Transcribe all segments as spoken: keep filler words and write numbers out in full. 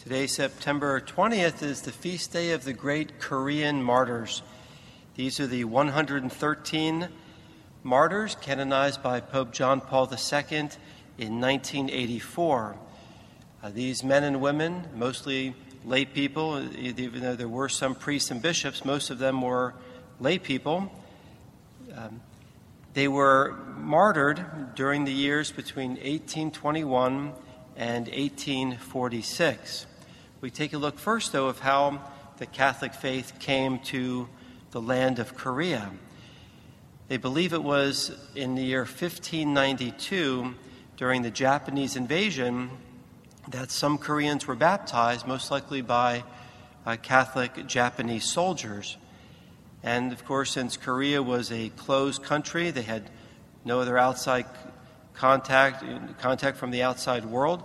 Today, September twentieth, is the feast day of the great Korean martyrs. These are the one hundred thirteen martyrs canonized by Pope John Paul the Second in nineteen eighty-four. Uh, these men and women, mostly lay people, even though there were some priests and bishops, most of them were lay people. Um, they were martyred during the years between eighteen twenty-one and eighteen forty-six. We take a look first, though, of how the Catholic faith came to the land of Korea. They believe it was in the year fifteen ninety-two, during the Japanese invasion, that some Koreans were baptized, most likely by uh, Catholic Japanese soldiers. And, of course, since Korea was a closed country, they had no other outside contact, contact from the outside world.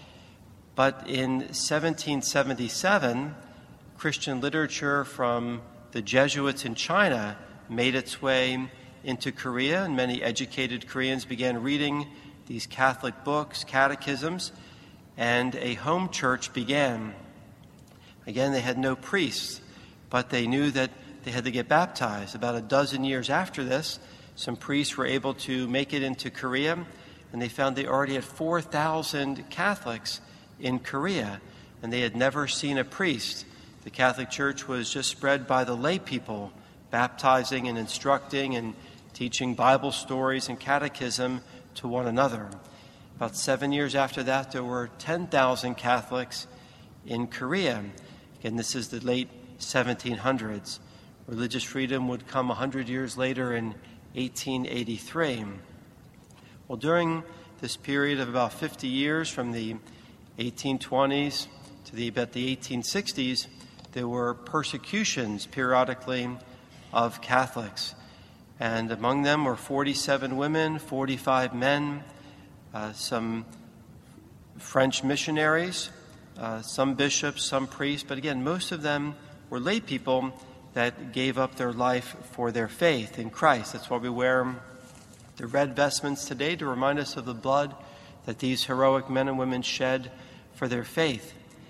But in seventeen seventy-seven, Christian literature from the Jesuits in China made its way into Korea, and many educated Koreans began reading these Catholic books, catechisms, and a home church began. Again, they had no priests, but they knew that they had to get baptized. About a dozen years after this, some priests were able to make it into Korea, and they found they already had four thousand Catholics in Korea, and they had never seen a priest. The Catholic Church was just spread by the lay people, baptizing and instructing and teaching Bible stories and catechism to one another. About seven years after that, there were ten thousand Catholics in Korea. Again, this is the late seventeen hundreds. Religious freedom would come one hundred years later in eighteen eighty-three. Well, during this period of about fifty years, from the eighteen twenties to the, about the eighteen sixties, there were persecutions periodically of Catholics. And among them were forty-seven women, forty-five men, uh, some French missionaries, uh, some bishops, some priests. But again, most of them were lay people that gave up their life for their faith in Christ. That's why we wear the red vestments today, to remind us of the blood that these heroic men and women shed for their faith.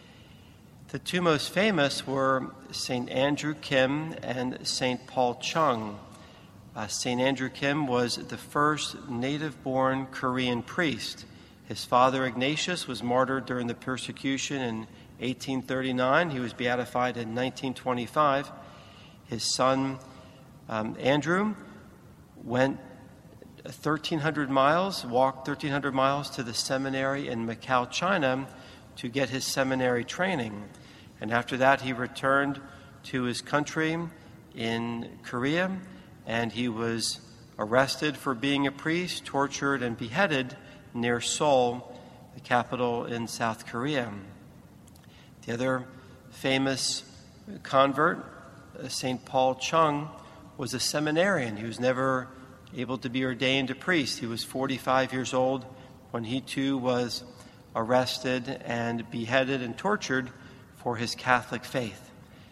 The two most famous were Saint Andrew Kim and Saint Paul Chung. Uh, Saint Andrew Kim was the first native-born Korean priest. His father, Ignatius, was martyred during the persecution in eighteen thirty-nine. He was beatified in nineteen twenty-five. His son, um, Andrew, went thirteen hundred miles, walked thirteen hundred miles to the seminary in Macau, China, to get his seminary training. And after that, he returned to his country in Korea, and he was arrested for being a priest, tortured, and beheaded near Seoul, the capital in South Korea. The other famous convert, Saint Paul Chung, was a seminarian. He was never able to be ordained a priest. He was forty-five years old when he too was arrested and beheaded and tortured for his Catholic faith.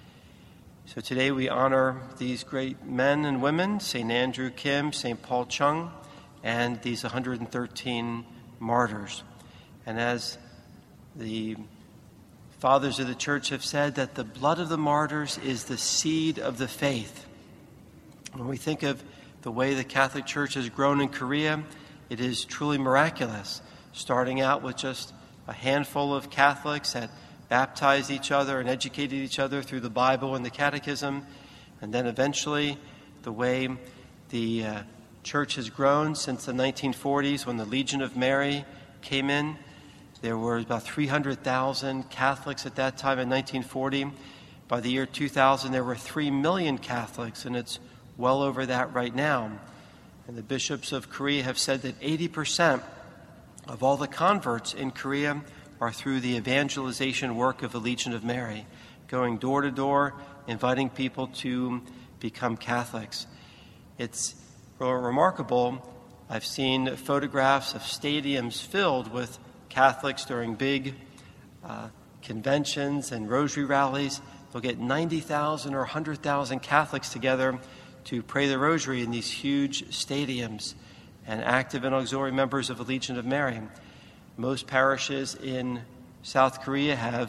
So today we honor these great men and women, Saint Andrew Kim, Saint Paul Chung, and these one hundred thirteen martyrs. And as the fathers of the church have said, that the blood of the martyrs is the seed of the faith. When we think of the way the Catholic Church has grown in Korea, it is truly miraculous, starting out with just a handful of Catholics that baptized each other and educated each other through the Bible and the Catechism, and then eventually the way the uh, Church has grown since the nineteen forties, when the Legion of Mary came in. There were about three hundred thousand Catholics at that time in nineteen forty. By the year two thousand, there were three million Catholics, and it's well over that right now. And the bishops of Korea have said that eighty percent of all the converts in Korea are through the evangelization work of the Legion of Mary, going door to door, inviting people to become Catholics. It's remarkable. I've seen photographs of stadiums filled with Catholics during big uh, conventions and rosary rallies. They'll get ninety thousand or one hundred thousand Catholics together to pray the rosary in these huge stadiums, and active and auxiliary members of the Legion of Mary. Most parishes in South Korea have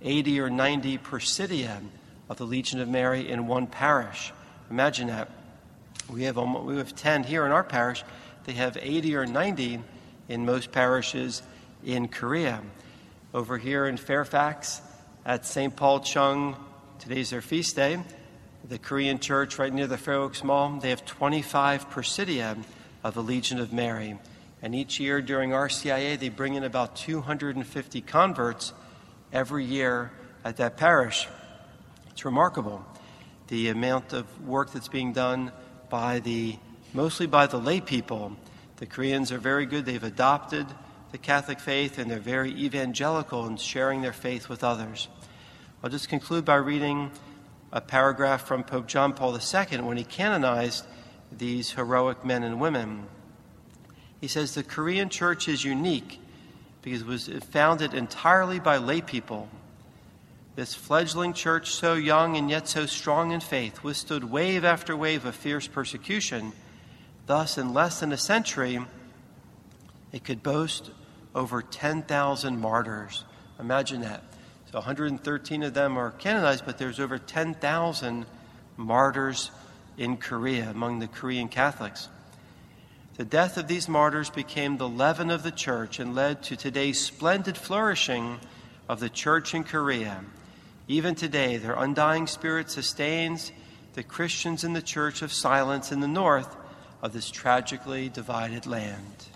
eighty or ninety Presidia of the Legion of Mary in one parish. Imagine that. We have almost, we have ten here in our parish. They have eighty or ninety in most parishes in Korea. Over here in Fairfax at Saint Paul Chung, today's their feast day, the Korean church right near the Fair Oaks Mall, they have twenty-five Presidia of the Legion of Mary. And each year during R C I A, they bring in about two hundred fifty converts every year at that parish. It's remarkable, the amount of work that's being done by the, mostly by the lay people. The Koreans are very good. They've adopted the Catholic faith, and they're very evangelical in sharing their faith with others. I'll just conclude by reading a paragraph from Pope John Paul the Second when he canonized these heroic men and women. He says, the Korean church is unique because it was founded entirely by lay people. This fledgling church, so young and yet so strong in faith, withstood wave after wave of fierce persecution. Thus, in less than a century, it could boast over ten thousand martyrs. Imagine that. So one hundred thirteen of them are canonized, but there's over ten thousand martyrs in Korea among the Korean Catholics. The death of these martyrs became the leaven of the church and led to today's splendid flourishing of the church in Korea. Even today, their undying spirit sustains the Christians in the Church of Silence in the north of this tragically divided land.